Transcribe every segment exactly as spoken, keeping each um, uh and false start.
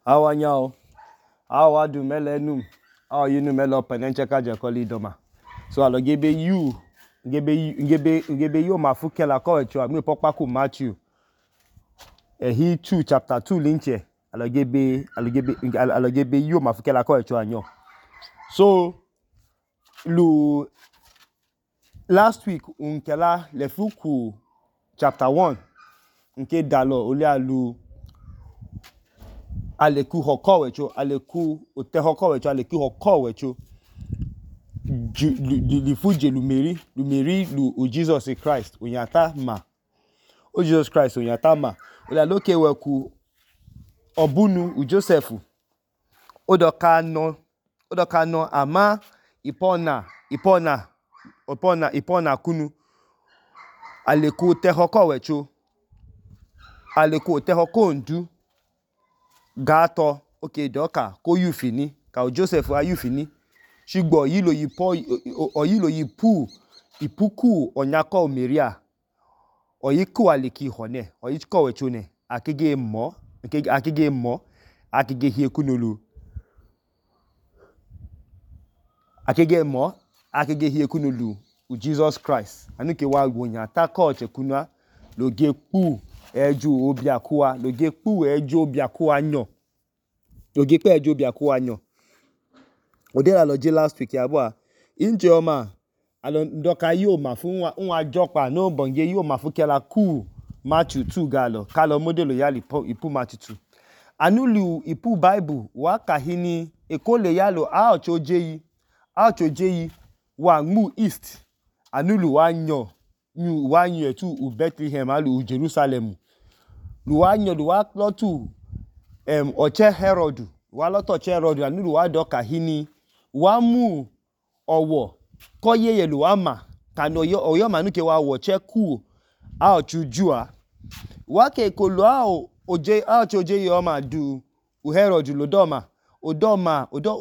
Awa nyao, awa du mele num, awa you nu mele penenche kaje koli doma. So alo gebe you, gebe gebe gebe yo mafuke la ko echo mi pokpa ku Matthew. Eh he two chapter two linche. Alo gebe alo gebe alo gebe yo mafuke la ko echo anyo. So lu last week unkela le fuku chapter one nke dalo ole alu aleku hoko wecho aleku ote hoko wecho aleku hoko wecho li fuje lumeri lumeri lu o Jesus Christ onyata ma o Jesus Christ onyata ma ole aloke weku obunu u Joseph odoka no odoka no ama ipona ipona ipona ipona kunu aleku te hoko wecho aleku te hoko ndu gato okay doka ko yufini ka o Joseph a yufini shigbo yilo yipo oyilo yipu ipuku onyako omeria oyiku aliki hone oyiko wechone akige mo akige mo akige hiekunolu akige mo akige hiekunolu u Jesus Christ anuke wa gbonya ta koche kunwa loge pu eju obiakuwa loge pu eju obiakuwa nyo loge pe eju obiakuwa nyo odela loje last week yabo inje oma alo ndoka yo ma fun wa nwa jopa no bonge yo ma fukela ku Matthew two galo kalo modelo yali ipu Matthew two anulu ipu Bible wa kahini ekole yalo a ochojeyi a ochojeyi wa mu east anulu wa nyo nyu wa nyu etu u Bethlehem alu u Jerusalem lu wa nyo lu wa lotu em oche Herod wa lotu oche Herod anulu wa doka hini wa mu owo koye yelu ama kano yo oyo manuke wa woche ku a ochujua wake kolo a oje a oje yo ma du u Herod lodoma odoma odo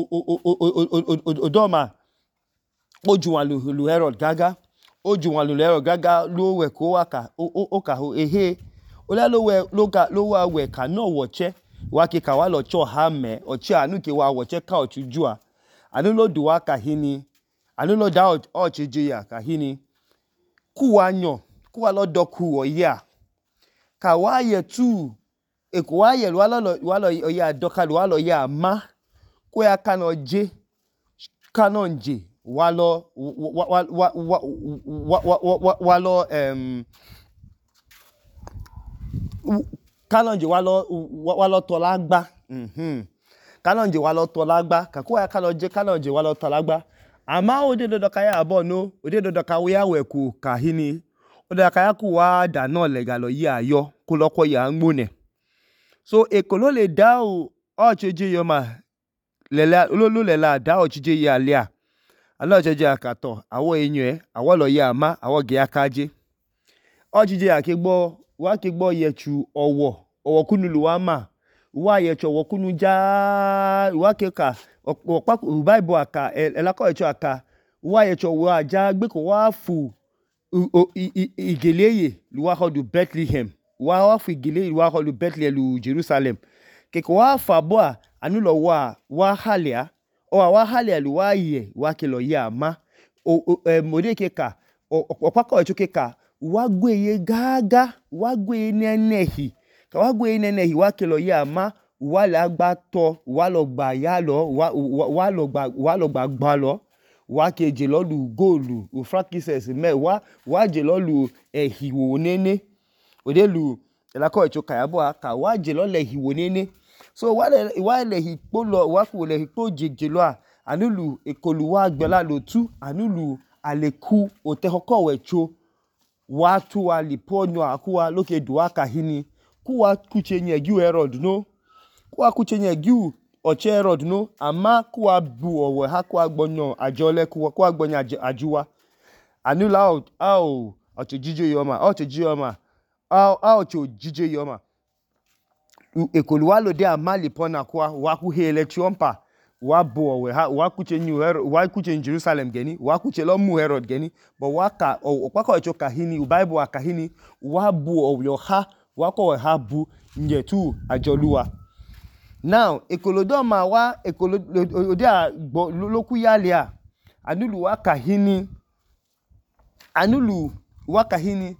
odoma ojuwan lu Herod gaga ojuwan lu Herod gaga lo we ko waka o ka ho ehe ola lo we lo ga lo wa we ka no woche wake ka wa lo cho ha me oche anuke wa woche ka ochujua anu lo duwa kahini anu lo da ocheje ya kahini kuwa nyo kuwa lo doku oya ka wa ye tu e ko wa ye lo lo wa lo oya doka lo lo ya ma ko ya kana je kana nje wa lo wa wa wa wa wa lo em kana nje wa lo wa lo to lagba mhm kanonje wa lo to lagba ka ko ya kanoje kanonje wa lo to lagba ama ode dodo ka ya abo no ode dodo ka we ya weku ka hini ode ka ya ku wa da no lega lo yi ayo ku loko ya ngbone so ekolo le da o ocheje yo ma lela lolu lela da ocheje ya lia ala ocheje akato awo enyu e awo lo ya ma awo ge akaje ocheje akegbo wa kegbo yechu owo owo kunulu wa ma wa ye chowo kunu ja wa keka opa Bible aka elako echo aka wa ye chowo aja gbe ko wa fu igeleye lu wa hodu Bethlehem wa wa fu igeleye lu wa hodu Bethlehem lu Jerusalem ke ko wa fa bo anu lo wa wa halia o wa halia lu wa ye wa ke lo ya ma o mode keka opa ko echo keka wa gweye gaga wa gweye nenehi ka wa gwe nene hi wa kelo ya ma wa la gba to wa lo gba ya lo wa wa lo gba wa lo gba gba lo wa keje lo lu goolu o frankincense me wa wa je lo lu ehiwo nene ode lu la ko echo kayabo ka wa je lo le hiwo nene so wa le wa le hipo lo wa ku le hipo jeje lo anulu ekolu wa gbela lo tu anulu aleku o te hoko wecho wa tu wa liponyo akuwa loke duwa kahini kuwa kuchenye giu Herod no kuwa kuchenye giu oche Herod no ama kuwa bu owe ha kuwa gbonyo ajole kuwa kuwa gbonyo ajuwa anula out au oche jije yoma oche jije yoma au au oche jije yoma ekoluwa lo de amali pona kuwa wa ku hele triompa wa bu owe ha wa kuchenye Herod wa kuchenye Jerusalem geni wa kuchelo mu Herod geni but wa ka opako echo kahini u Bible akahini wa bu owe ha wako ha bu nyetu ajoluwa now ekolodoma wa ekolodia loku yalia anulu wa kahini anulu wa kahini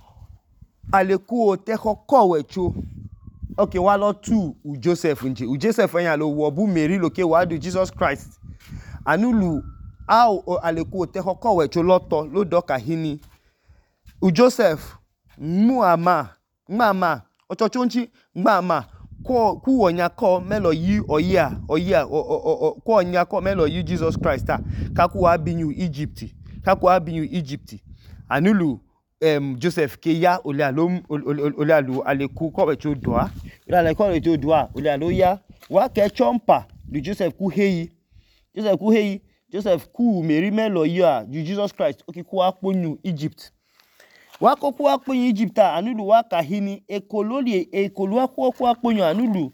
aleku te kokowe cho okay wa lo tu u Joseph nje u Joseph yan lo wo bu Mary loke wa do Jesus Christ anulu au aleku te kokowe cho loto lo do kahini u Joseph mu ama mama ochochonchi mama ko ku wonya ko melo yi oya oya ko onya ko melo yi Jesus Christ ka ku wa binyu Egypt ka ku wa binyu Egypt anulu um Joseph ke ya ole alo ole alo aleku ko be cho doa ole alo ko be cho doa ole alo ya wa ke chompa du Joseph ku heyi Joseph ku heyi Joseph ku Mary melo yi a Jesus Christ o ki ku wa ponyu Egypt wako kwa kwenye Egypta anulu waka hini ekololi ekolu kwa kwa kwenye anulu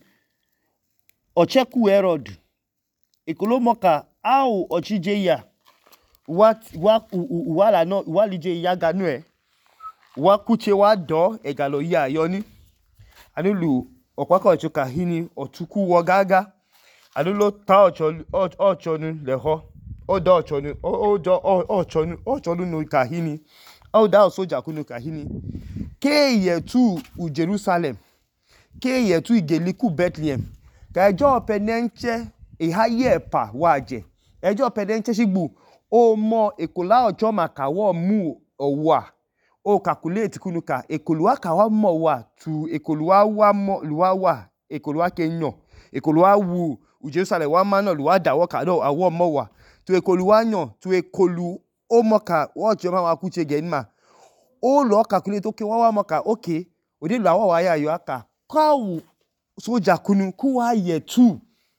ocheku Herod ekolo moka au ochije ya wat wa wala no walije ya ganue wakuche wa do egalo ya yoni anulu okwaka ochoka hini otuku wogaga anulu ta ocholu ochonu leho odo ochonu odo ochonu ochonu no kahini au da soja kunu kahini ke yetu u Jerusalem ke yetu igeliku Bethlehem ka ejo penenche e haye pa waje ejo penenche sigbu o mo ekola ojo maka wo mu owa o calculate kunu ka ekoluwa ka wa mo wa tu ekoluwa wa mo luwa wa ekoluwa kenyo ekoluwa wu u Jerusalem wa ma no luwa dawo ka do awo mo wa tu ekoluwa nyo tu ekolu o moka wo jo ma wa kuche genma o lo calculate okay wa wa moka okay ode lo awa wa ya yo aka kawu soja kunu ku wa ye tu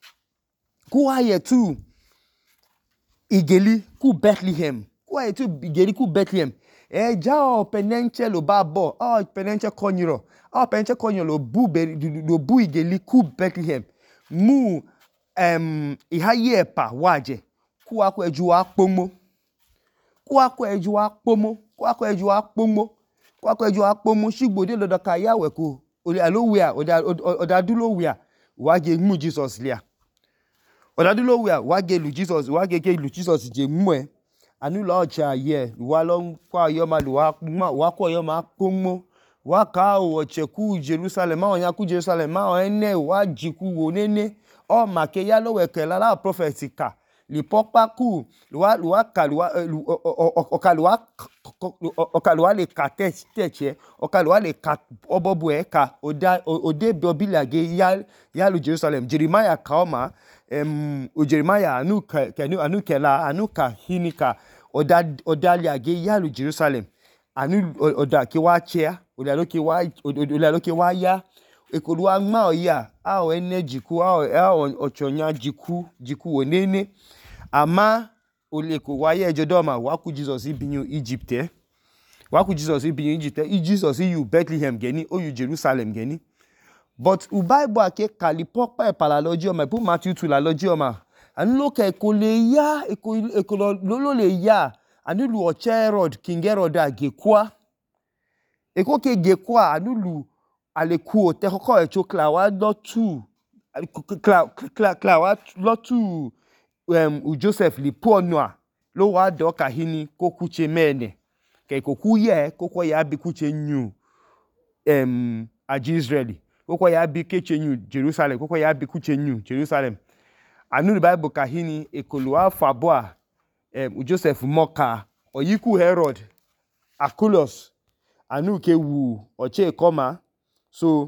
ku wa ye tu igeli ku Bethlehem ku wa ye tu igeli ku Bethlehem e ja o penenche lo babo o penenche konyiro o penenche konyiro lo bu lo bu igeli ku Bethlehem mu em ihaye pa waje ku wa ku eju wa pomo ku wa ku eju wa pomo ku akọ eju apomo ku akọ eju apomo sigbode lodo ka yawe ku ole alowia odadulowia wa ge mu Jesus lia odadulowia wa ge lu Jesus wa ge ge lu Jesus je mu e anu lo ocha ye wa lo kwa yo ma lu wa wa kwa yo ma pomo wa ka o cheku Jerusalem ma onya ku Jerusalem ma ene wa jiku wo nene o ma ke ya lowe ke la la prophetica li popa ku luwa luwa kalwa okalwa okalwa le katech teche okalwa le kat obobu e ka oda ode bobilage ya ya lu Jerusalem Jeremiah kaoma em o Jeremiah anu kenu anu kela anu ka hinika oda oda liage ya lu Jerusalem anu oda ki wa chia oda lo ki wa oda lo ki wa ya ekoluwa ma oya a o energy ku a o ochonya jiku jiku onene ama oleko waye ejodoma waku Jesus ibinyu Egypt eh waku Jesus ibinyu Egypt eh Jesus you Bethlehem geni o you Jerusalem geni but u Bible ake kalipopa e paralogy oma pu Matthew two la logy oma anu lo ke ekole ya ekolo lolo le ya anu lu oche Herod King Herod agekwa eko ke gekwa anu lu aleku o te koko e chokla wa lo tu kla kla kla wa lo tu um u Joseph li ponwa lo wa do kahini kokuche mene ke koku ye kokwo ya bi kuche nyu um a Israeli kokwo ya bi keche nyu Jerusalem kokwo ya bi kuche nyu Jerusalem anu the Bible kahini ekoluwa faboa um u Joseph moka oyiku Herod Archelaus anu ke wu oche koma so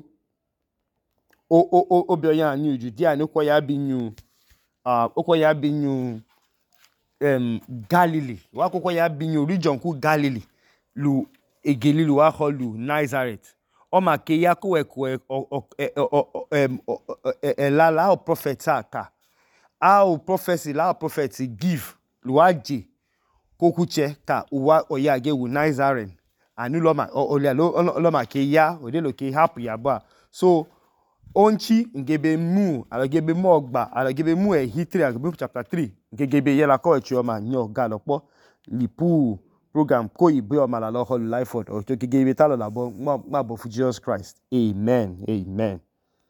o o o obioya anu Judea no kwa ya bi nyu uh okwo ya bi nyu um Galilee wa kokwo ya bi nyu region ku Galilee lu egeli lu wa holu Nazareth o ma ke ya ko eko em la la o prophet aka a prophecy la prophet give lu wa je kokuche ka uwa oya ge wu Nazareth anu lo ma o le lo ma ke ya o de lo ke happy ya ba so onchi ngebe mu alagebe mu ogba alagebe mu e history agebe chapter three ngebe ye la ko echi o ma nyo ga lopo lipu program ko ibe o ma la lo hol life o to ngebe ta lo la bo ma bo fu Jesus Christ amen amen.